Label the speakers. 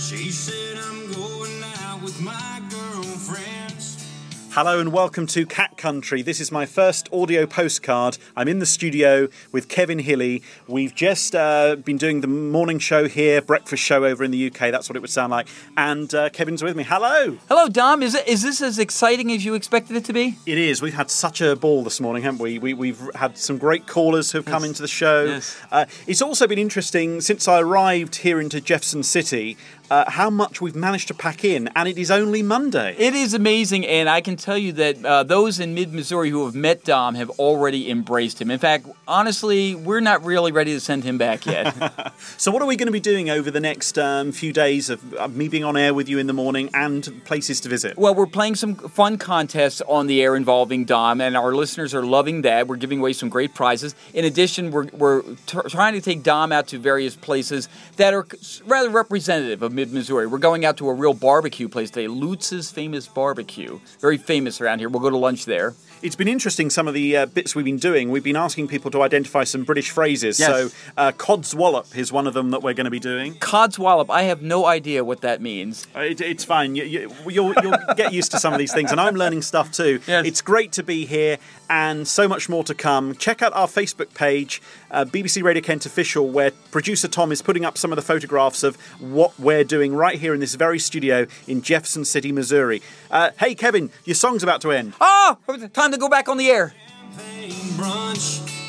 Speaker 1: She said I'm going out with my girlfriends.
Speaker 2: Hello and welcome to Cat Country. This is my first audio postcard. I'm in the studio with Kevin Hilly. We've just been doing the morning show here, breakfast show over in the UK. That's what it would sound like. And Kevin's with me. Hello.
Speaker 3: Hello, Dom. Is this as exciting as you expected it to be?
Speaker 2: It is. We've had such a ball this morning, haven't we? We've had some great callers who have come into the show.
Speaker 3: Yes.
Speaker 2: It's also been interesting since I arrived here into Jefferson City, how much we've managed to pack in, and it is only Monday.
Speaker 3: It is amazing, and I can tell you that those in mid-Missouri who have met Dom have already embraced him. In fact, honestly, we're not really ready to send him back yet.
Speaker 2: So what are we going to be doing over the next few days of me being on air with you in the morning and places to visit?
Speaker 3: Well, we're playing some fun contests on the air involving Dom, and our listeners are loving that. We're giving away some great prizes. In addition, we're trying to take Dom out to various places that are rather representative of mid-Missouri. We're going out to a real barbecue place today, Lutz's Famous Barbecue. Very famous around here. We'll go to lunch there.
Speaker 2: It's been interesting, some of the bits we've been doing. We've been asking people to identify some British phrases.
Speaker 3: Yes.
Speaker 2: So, codswallop is one of them that we're going to be doing.
Speaker 3: Codswallop, I have no idea what that means.
Speaker 2: It's fine. You'll get used to some of these things, and I'm learning stuff too.
Speaker 3: Yes.
Speaker 2: It's great to be here, and so much more to come. Check out our Facebook page, BBC Radio Kent Official, where producer Tom is putting up some of the photographs of what we're doing right here in this very studio in Jefferson City, Missouri. Hey, Kevin, your song's about to end.
Speaker 3: Oh, time to go back on the air.
Speaker 1: Brunch.